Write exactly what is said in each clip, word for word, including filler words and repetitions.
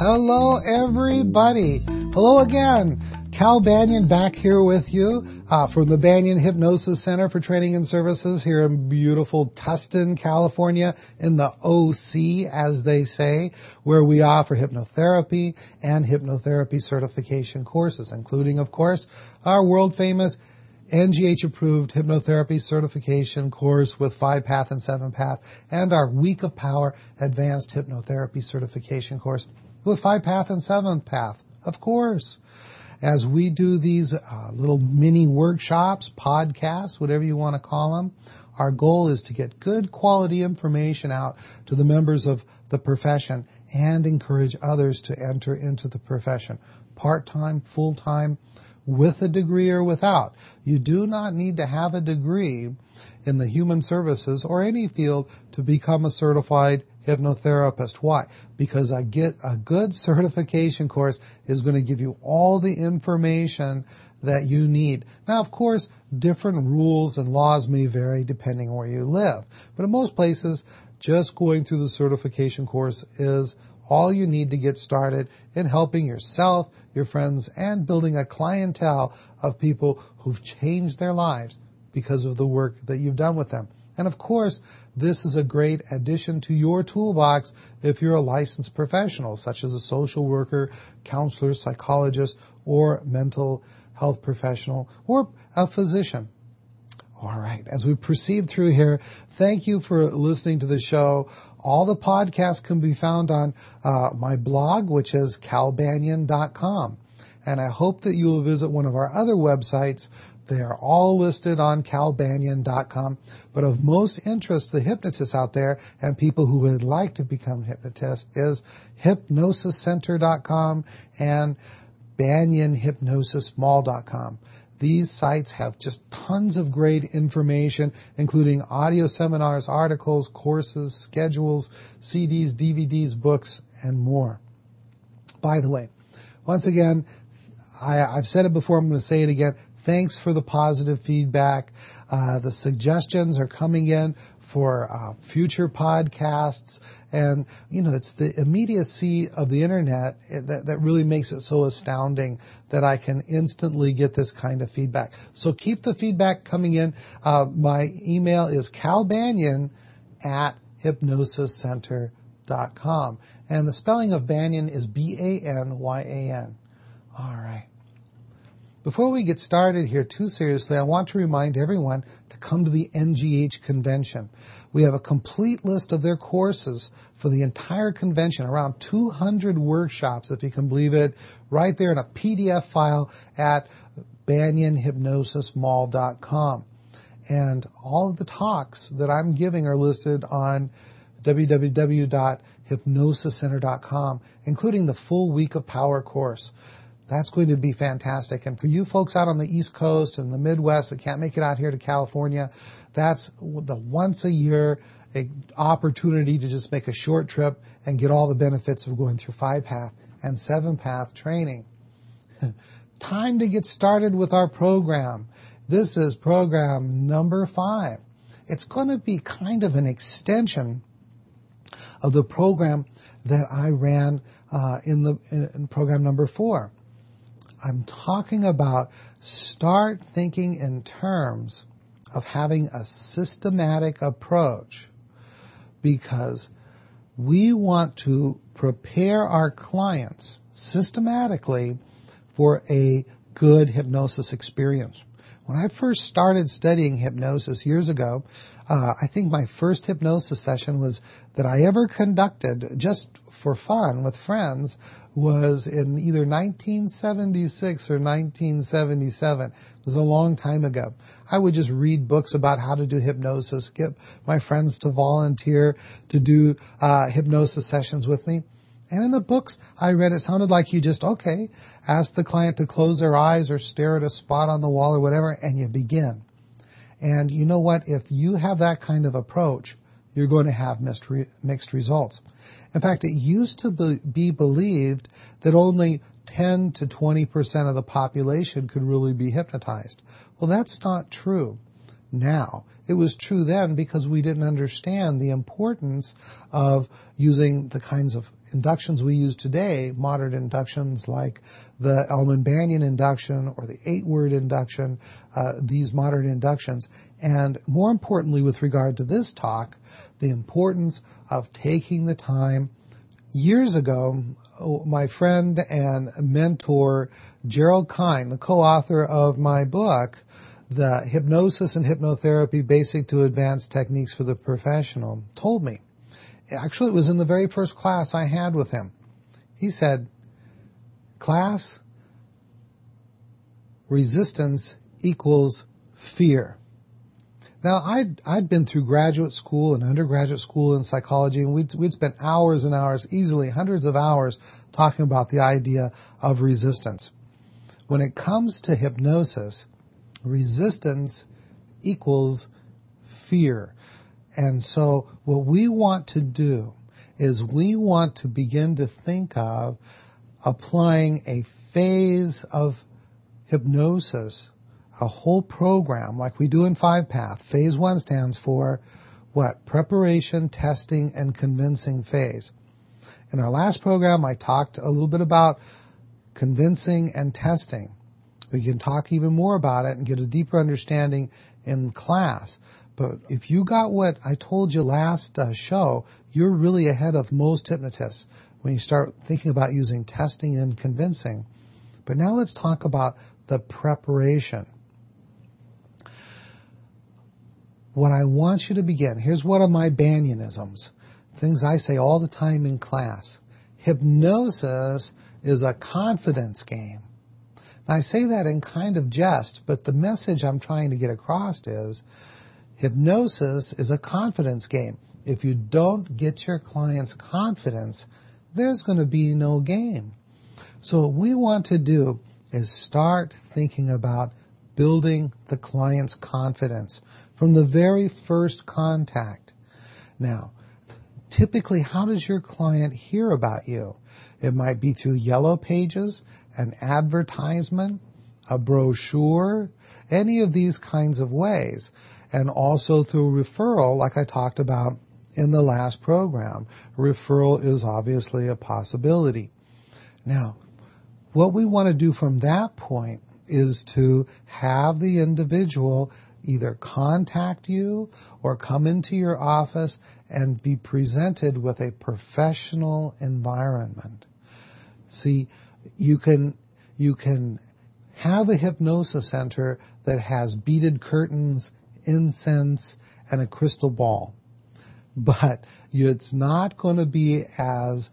Hello, everybody. Hello again. Cal Banyan back here with you uh, from the Banyan Hypnosis Center for Training and Services here in beautiful Tustin, California, in the O C, as they say, where we offer hypnotherapy and hypnotherapy certification courses, including, of course, our world-famous N G H-approved hypnotherapy certification course with five path and seven path, and our Week of Power advanced hypnotherapy certification course with five path and seven path, of course. As we do these uh, little mini workshops, podcasts, whatever you want to call them, our goal is to get good quality information out to the members of the profession and encourage others to enter into the profession, part-time, full-time, with a degree or without. You do not need to have a degree in the human services or any field to become a certified hypnotherapist. Why? Because I get a good certification course is going to give you all the information that you need. Now, of course, different rules and laws may vary depending on where you live. But in most places, just going through the certification course is all you need to get started in helping yourself, your friends, and building a clientele of people who've changed their lives because of the work that you've done with them. And of course, this is a great addition to your toolbox if you're a licensed professional, such as a social worker, counselor, psychologist, or mental health professional, or a physician. All right, as we proceed through here, thank you for listening to the show. All the podcasts can be found on uh, my blog, which is cal banyan dot com. And I hope that you will visit one of our other websites. They are all listed on cal banyan dot com. But of most interest to the hypnotists out there and people who would like to become hypnotists is hypnosis center dot com and banyan hypnosis mall dot com. These sites have just tons of great information, including audio seminars, articles, courses, schedules, C Ds, D V Ds, books, and more. By the way, once again, I, I've said it before, I'm going to say it again. Thanks for the positive feedback. Uh, the suggestions are coming in for uh, future podcasts. And, you know, it's the immediacy of the Internet that, that really makes it so astounding that I can instantly get this kind of feedback. So keep the feedback coming in. Uh, my email is calbanyan at hypnosis center dot com. And the spelling of Banyan is B A N Y A N. All right. Before we get started here too seriously, I want to remind everyone to come to the N G H convention. We have a complete list of their courses for the entire convention, around two hundred workshops, if you can believe it, right there in a P D F file at banyan hypnosis mall dot com. And all of the talks that I'm giving are listed on w w w dot hypnosis center dot com, including the full Week of Power course. That's going to be fantastic. And for you folks out on the East Coast and the Midwest that can't make it out here to California, that's the once a year opportunity to just make a short trip and get all the benefits of going through five path and seven path training. Time to get started with our program. This is program number five. It's going to be kind of an extension of the program that I ran uh, in the in program number four. I'm talking about start thinking in terms of having a systematic approach, because we want to prepare our clients systematically for a good hypnosis experience. When I first started studying hypnosis years ago, uh, I think my first hypnosis session was that I ever conducted just for fun with friends was in either nineteen seventy-six or nineteen seventy-seven. It was a long time ago. I would just read books about how to do hypnosis, get my friends to volunteer to do uh, hypnosis sessions with me. And in the books I read, it sounded like you just, okay, ask the client to close their eyes or stare at a spot on the wall or whatever, and you begin. And you know what? If you have that kind of approach, you're going to have mixed, re- mixed results. In fact, it used to be, be believed that only ten to twenty percent of the population could really be hypnotized. Well, that's not true. now. It was true then because we didn't understand the importance of using the kinds of inductions we use today, modern inductions like the Elman-Banyan induction or the eight-word induction, uh, these modern inductions. And more importantly, with regard to this talk, the importance of taking the time. Years ago, my friend and mentor, Gerald Kine, the co-author of my book, The Hypnosis and Hypnotherapy Basic to Advanced Techniques for the Professional, told me, actually it was in the very first class I had with him, he said, class, resistance equals fear. Now, I'd, I'd been through graduate school and undergraduate school in psychology, and we'd, we'd spent hours and hours, easily hundreds of hours, talking about the idea of resistance. When it comes to hypnosis, resistance equals fear. And so what we want to do is we want to begin to think of applying a phase of hypnosis, a whole program like we do in Five Path. Phase one stands for what? Preparation, testing, and convincing phase. In our last program, I talked a little bit about convincing and testing. We can talk even more about it and get a deeper understanding in class. But if you got what I told you last uh, show, you're really ahead of most hypnotists when you start thinking about using testing and convincing. But now let's talk about the preparation. What I want you to begin, here's one of my Banyanisms, things I say all the time in class. Hypnosis is a confidence game. Now, I say that in kind of jest, but the message I'm trying to get across is hypnosis is a confidence game. If you don't get your client's confidence, there's going to be no game. So what we want to do is start thinking about building the client's confidence from the very first contact. Now, typically, how does your client hear about you? It might be through yellow pages, an advertisement, a brochure, any of these kinds of ways. And also through referral, like I talked about in the last program. Referral is obviously a possibility. Now, what we want to do from that point is to have the individual either contact you or come into your office and be presented with a professional environment. See, you can, you can have a hypnosis center that has beaded curtains, incense, and a crystal ball. But it's not going to be as,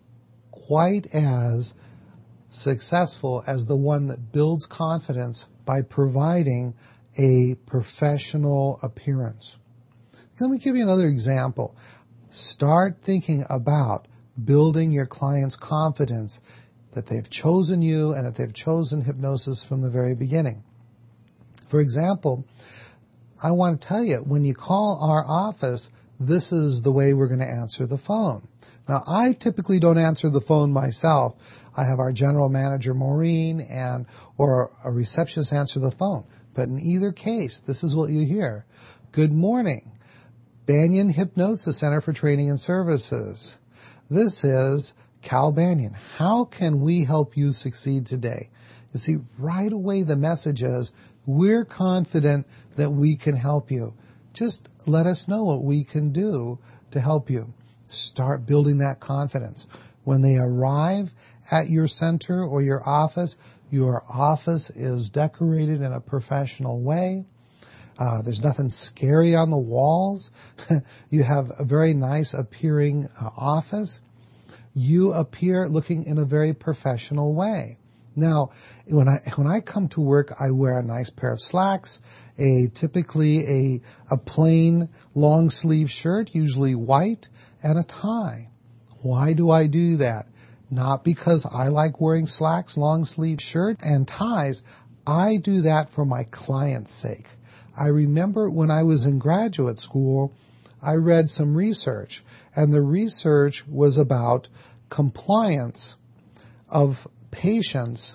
quite as successful as the one that builds confidence by providing a professional appearance. Let me give you another example. Start thinking about building your client's confidence that they've chosen you and that they've chosen hypnosis from the very beginning. For example, I want to tell you, when you call our office, this is the way we're going to answer the phone. Now, I typically don't answer the phone myself. I have our general manager, Maureen, and or a receptionist answer the phone. But in either case, this is what you hear. Good morning, Banyan Hypnosis Center for Training and Services. This is Cal Banyan. How can we help you succeed today? You see, right away the message is, we're confident that we can help you. Just let us know what we can do to help you. Start building that confidence. When they arrive at your center or your office, your office is decorated in a professional way. Uh, there's nothing scary on the walls. You have a very nice appearing uh, office. You appear looking in a very professional way. Now, when I when I come to work, I wear a nice pair of slacks, a typically a a plain long sleeve shirt, usually white, and a tie. Why do I do that? Not because I like wearing slacks, long sleeve shirt, and ties. I do that for my client's sake. I remember when I was in graduate school, I read some research, and the research was about compliance of patients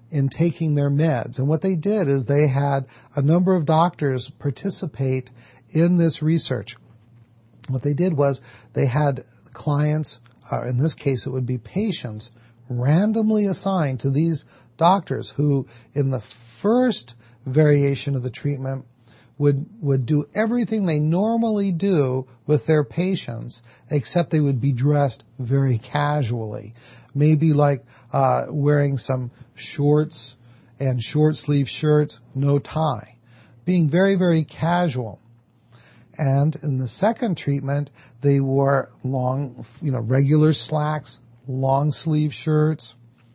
in taking their meds. And what they did is they had a number of doctors participate in this research. What they did was they had clients, uh, in this case it would be patients, randomly assigned to these doctors who in the first variation of the treatment would would do everything they normally do with their patients, except they would be dressed very casually. Maybe like uh, wearing some shorts and short sleeve shirts, no tie. Being very, very casual. And in the second treatment, they wore long, you know, regular slacks, long sleeve shirts.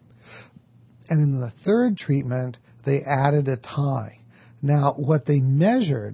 And in the third treatment, they added a tie. Now, what they measured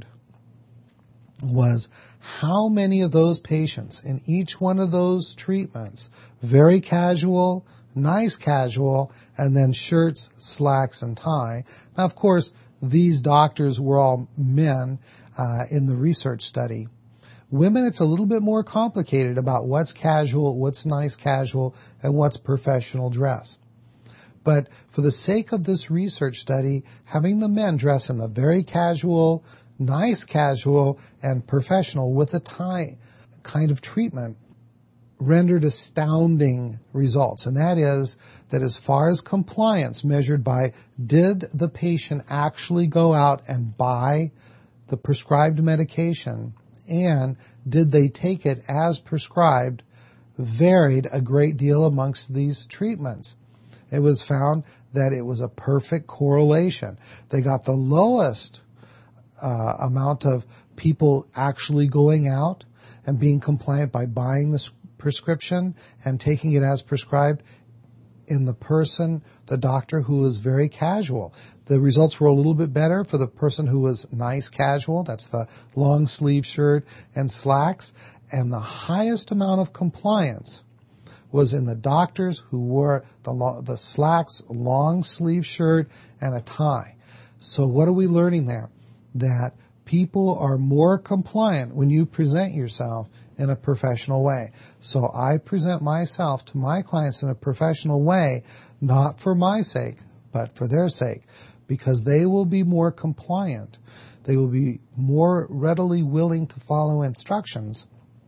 was how many of those patients in each one of those treatments, very casual, nice casual, and then shirts, slacks, and tie. Now, of course, these doctors were all men uh, in the research study. Women, it's a little bit more complicated about what's casual, what's nice casual, and what's professional dress. But for the sake of this research study, having the men dress in the very casual, nice casual, and professional with a tie kind of treatment rendered astounding results. And that is that as far as compliance measured by did the patient actually go out and buy the prescribed medication and did they take it as prescribed, varied a great deal amongst these treatments. It was found that it was a perfect correlation. They got the lowest uh, amount of people actually going out and being compliant by buying the prescription and taking it as prescribed in the person, the doctor who was very casual. The results were a little bit better for the person who was nice casual. That's the long sleeve shirt and slacks. And the highest amount of compliance was in the doctors who wore the lo- the slacks, long sleeve shirt, and a tie. So what are we learning there? That people are more compliant when you present yourself in a professional way. So I present myself to my clients in a professional way, not for my sake, but for their sake, because they will be more compliant. They will be more readily willing to follow instructions.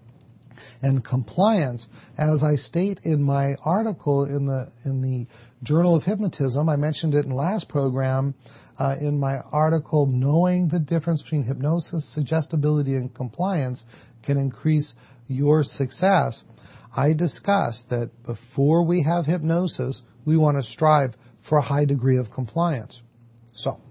And compliance, as I state in my article in the in the Journal of Hypnotism, I mentioned it in the last program, uh, in my article, Knowing the Difference Between Hypnosis, Suggestibility, and Compliance Can Increase Your Success. I discussed that before we have hypnosis, we want to strive for a high degree of compliance. So,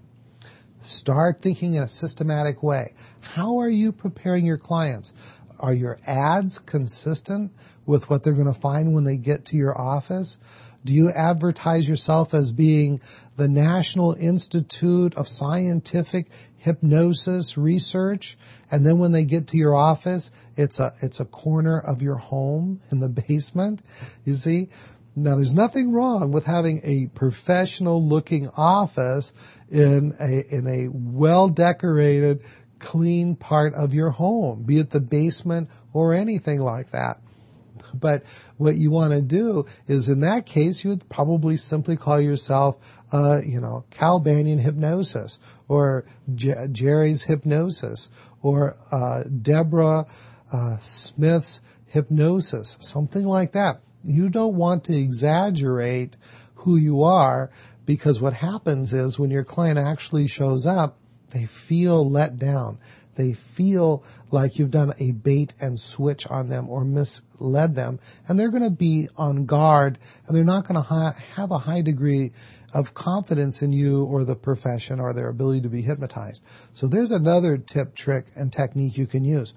start thinking in a systematic way. How are you preparing your clients? Are your ads consistent with what they're going to find when they get to your office? Do you advertise yourself as being the National Institute of Scientific Hypnosis Research, and then when they get to your office, it's a it's a corner of your home in the basement? You see? Now, there's nothing wrong with having a professional-looking office in a in a well-decorated, clean part of your home, be it the basement or anything like that. But what you want to do is, in that case, you would probably simply call yourself, uh, you know, Cal Banyan Hypnosis, or J- Jerry's Hypnosis, or uh, Deborah uh, Smith's Hypnosis, something like that. You don't want to exaggerate who you are, because what happens is when your client actually shows up, they feel let down. They feel like you've done a bait and switch on them or misled them, and they're going to be on guard, and they're not going to ha- have a high degree of confidence in you or the profession or their ability to be hypnotized. So there's another tip, trick, and technique you can use.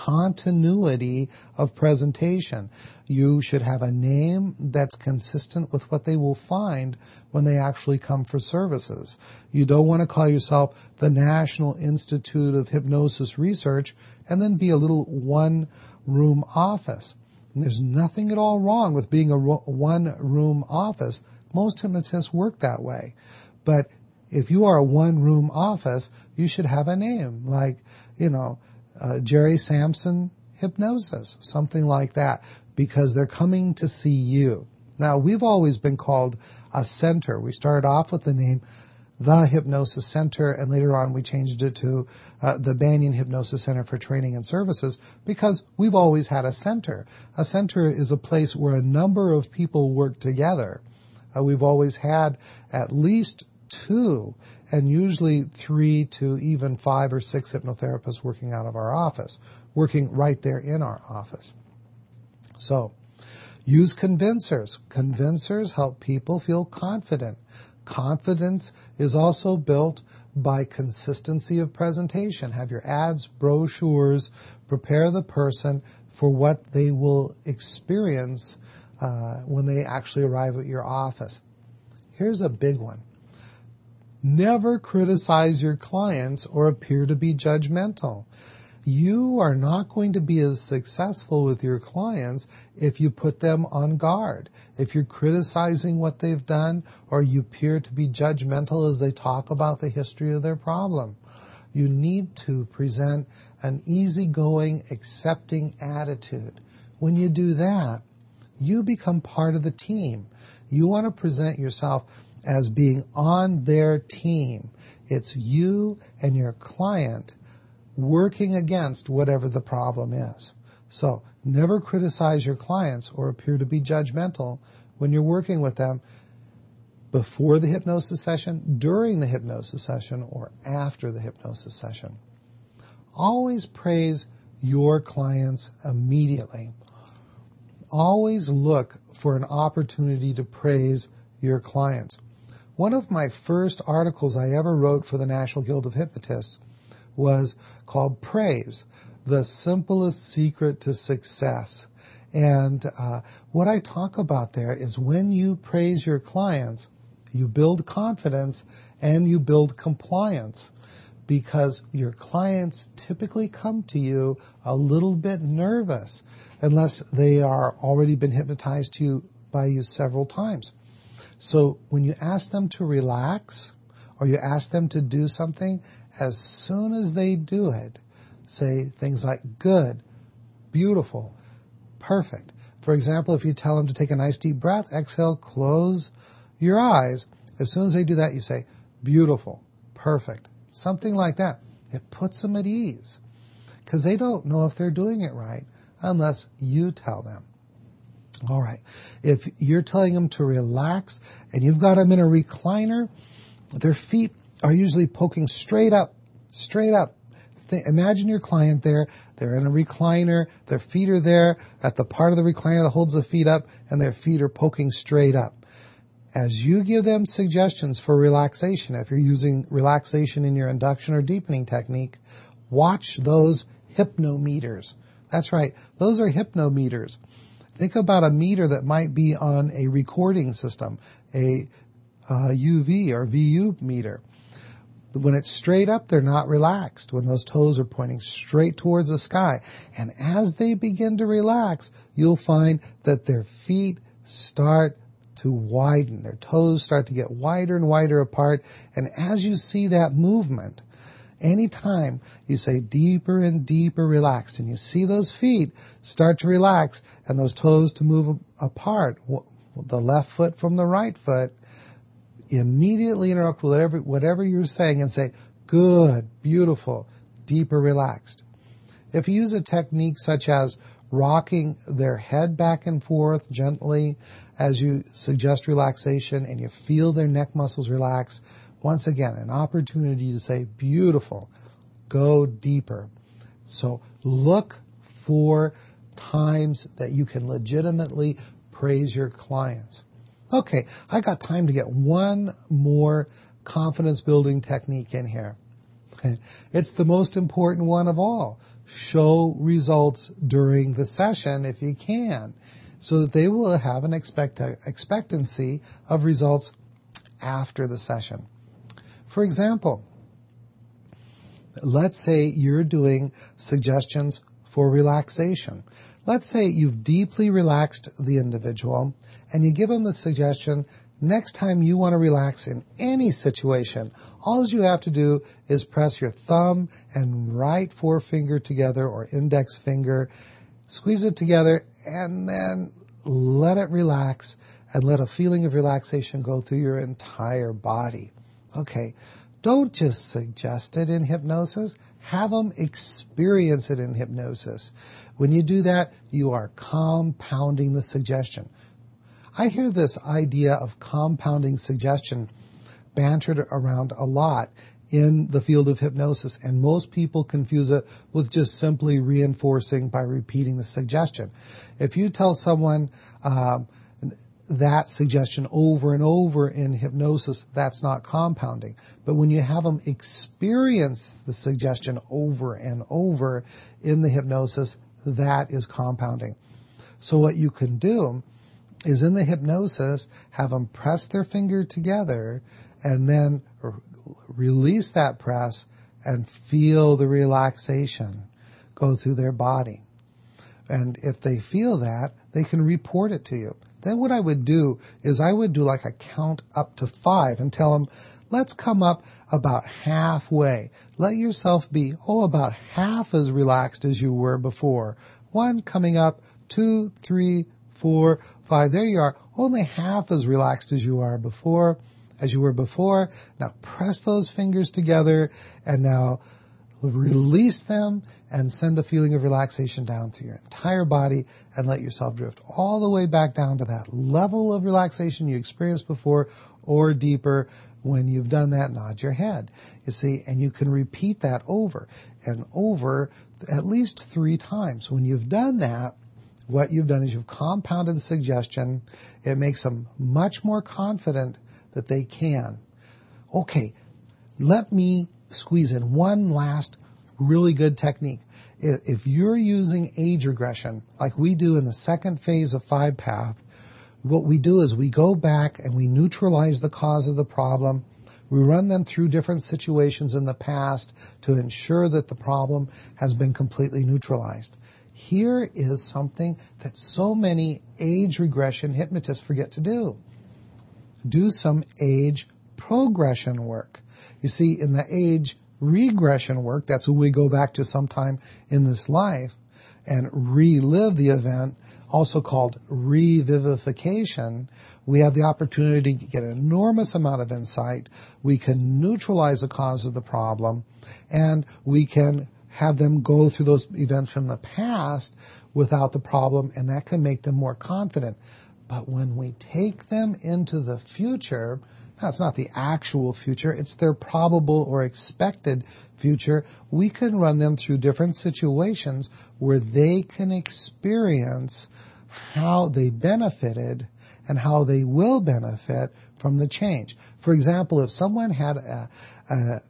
Continuity of presentation. You should have a name that's consistent with what they will find when they actually come for services. You don't want to call yourself the National Institute of Hypnosis Research and then be a little one-room office. And there's nothing at all wrong with being a ro- one-room office. Most hypnotists work that way. But if you are a one-room office, you should have a name like, you know, Uh, Jerry Sampson Hypnosis, something like that, because they're coming to see you. Now, we've always been called a center. We started off with the name The Hypnosis Center, and later on we changed it to uh, the Banyan Hypnosis Center for Training and Services, because we've always had a center. A center is a place where a number of people work together. Uh, we've always had at least two, and usually three to even five or six hypnotherapists working out of our office, working right there in our office. So, use convincers. Convincers help people feel confident. Confidence is also built by consistency of presentation. Have your ads, brochures, prepare the person for what they will experience uh, when they actually arrive at your office. Here's a big one. Never criticize your clients or appear to be judgmental. You are not going to be as successful with your clients if you put them on guard. If you're criticizing what they've done, or you appear to be judgmental as they talk about the history of their problem. You need to present an easygoing, accepting attitude. When you do that, you become part of the team. You want to present yourself as being on their team. It's you and your client working against whatever the problem is. So never criticize your clients or appear to be judgmental when you're working with them before the hypnosis session, during the hypnosis session, or after the hypnosis session. Always praise your clients immediately. Always look for an opportunity to praise your clients. One of my first articles I ever wrote for the National Guild of Hypnotists was called Praise, the Simplest Secret to Success. And uh, what I talk about there is when you praise your clients, you build confidence and you build compliance, because your clients typically come to you a little bit nervous unless they are already been hypnotized to you by you several times. So when you ask them to relax or you ask them to do something, as soon as they do it, say things like good, beautiful, perfect. For example, if you tell them to take a nice deep breath, exhale, close your eyes. As soon as they do that, you say beautiful, perfect, something like that. It puts them at ease because they don't know if they're doing it right unless you tell them. All right. If you're telling them to relax and you've got them in a recliner, their feet are usually poking straight up, straight up. Th- imagine your client there. They're in a recliner. Their feet are there at the part of the recliner that holds the feet up, and their feet are poking straight up. As you give them suggestions for relaxation, if you're using relaxation in your induction or deepening technique, watch those hypnometers. That's right. Those are hypnometers. Think about a meter that might be on a recording system, a uh, U V or V U meter. When it's straight up, they're not relaxed. When those toes are pointing straight towards the sky. And as they begin to relax, you'll find that their feet start to widen. Their toes start to get wider and wider apart. And as you see that movement, anytime you say deeper and deeper relaxed, and you see those feet start to relax and those toes to move apart, the left foot from the right foot, immediately interrupt whatever, whatever you're saying and say, good, beautiful, deeper relaxed. If you use a technique such as rocking their head back and forth gently as you suggest relaxation and you feel their neck muscles relax, once again, an opportunity to say, beautiful, go deeper. So look for times that you can legitimately praise your clients. Okay, I got time to get one more confidence building technique in here. Okay. It's the most important one of all. Show results during the session if you can, so that they will have an expect- expectancy of results after the session. For example, let's say you're doing suggestions for relaxation. Let's say you've deeply relaxed the individual and you give them the suggestion, next time you want to relax in any situation, all you have to do is press your thumb and right forefinger together or index finger, squeeze it together, and then let it relax and let a feeling of relaxation go through your entire body. Okay, don't just suggest it in hypnosis. Have them experience it in hypnosis. When you do that, you are compounding the suggestion. I hear this idea of compounding suggestion bantered around a lot in the field of hypnosis, and most people confuse it with just simply reinforcing by repeating the suggestion. If you tell someone um, that suggestion over and over in hypnosis, that's not compounding. But when you have them experience the suggestion over and over in the hypnosis, that is compounding. So what you can do is in the hypnosis, have them press their finger together and then r- release that press and feel the relaxation go through their body. And if they feel that, they can report it to you. Then what I would do is I would do like a count up to five and tell them, let's come up about halfway. Let yourself be, oh, about half as relaxed as you were before. One coming up, two, three, four, five. There you are, only half as relaxed as you are before, as you were before. Now press those fingers together and now release them and send a feeling of relaxation down through your entire body and let yourself drift all the way back down to that level of relaxation you experienced before or deeper. When you've done that, nod your head. You see, and you can repeat that over and over at least three times. When you've done that, what you've done is you've compounded the suggestion. It makes them much more confident that they can. Okay, let me squeeze in one last really good technique. If you're using age regression, like we do in the second phase of Five Path, what we do is we go back and we neutralize the cause of the problem. We run them through different situations in the past to ensure that the problem has been completely neutralized. Here is something that so many age regression hypnotists forget to do. Do some age progression work. You see, in the age regression work, that's when we go back to sometime in this life and relive the event, also called revivification. We have the opportunity to get an enormous amount of insight. We can neutralize the cause of the problem, and we can have them go through those events from the past without the problem, and that can make them more confident. But when we take them into the future, now it's not the actual future, it's their probable or expected future, we can run them through different situations where they can experience how they benefited and how they will benefit from the change. For example, if someone had a, a,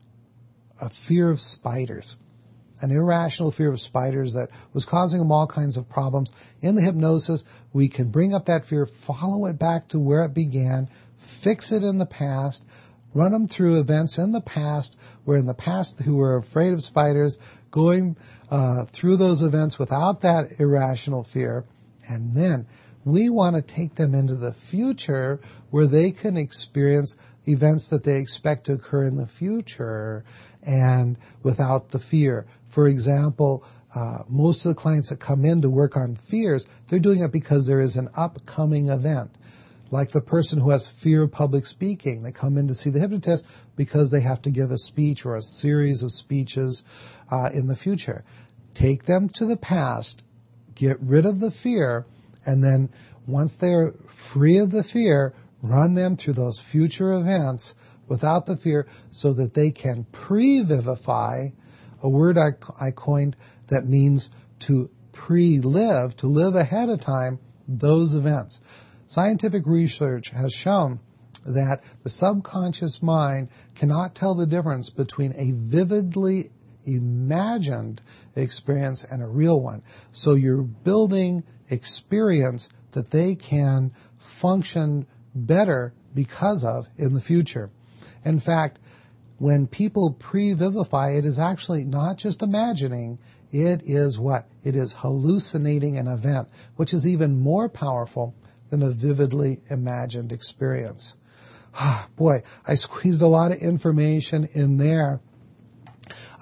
a fear of spiders, an irrational fear of spiders that was causing them all kinds of problems, in the hypnosis, we can bring up that fear, follow it back to where it began, fix it in the past, run them through events in the past, where in the past who were afraid of spiders, going uh, through those events without that irrational fear, and then we want to take them into the future where they can experience events that they expect to occur in the future and without the fear. For example, uh, most of the clients that come in to work on fears, they're doing it because there is an upcoming event. Like the person who has fear of public speaking, they come in to see the hypnotist because they have to give a speech or a series of speeches uh, in the future. Take them to the past, get rid of the fear, and then once they're free of the fear, run them through those future events without the fear so that they can pre-vivify, a word I, I coined that means to pre-live, to live ahead of time, those events. Scientific research has shown that the subconscious mind cannot tell the difference between a vividly imagined experience and a real one. So you're building experience that they can function better because of in the future. In fact, when people pre-vivify, it is actually not just imagining, it is what? It is hallucinating an event, which is even more powerful than a vividly imagined experience. Ah, boy, I squeezed a lot of information in there.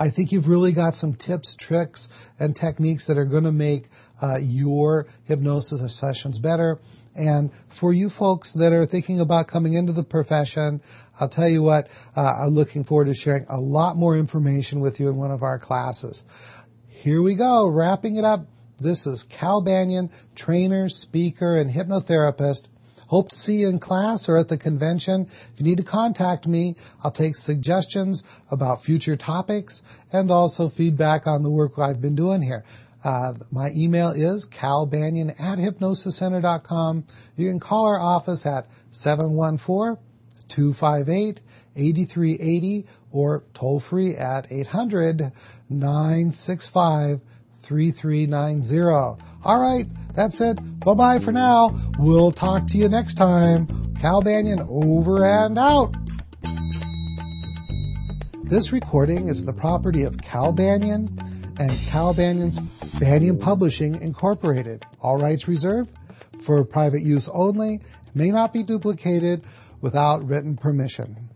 I think you've really got some tips, tricks, and techniques that are going to make uh, your hypnosis sessions better. And for you folks that are thinking about coming into the profession, I'll tell you what, uh, I'm looking forward to sharing a lot more information with you in one of our classes. Here we go, wrapping it up. This is Cal Banyan, trainer, speaker, and hypnotherapist. Hope to see you in class or at the convention. If you need to contact me, I'll take suggestions about future topics and also feedback on the work I've been doing here. Uh, my email is calbanyan at hypnosis center dot com. You can call our office at seven one four, two five eight, eight three eight zero or toll free at eight hundred, nine six five, three three nine zero. All right, that's it. Bye-bye for now. We'll talk to you next time. Cal Banyan over and out. This recording is the property of Cal Banyan and Cal Banyan's Banyan Publishing Incorporated. All rights reserved for private use only. May not be duplicated without written permission.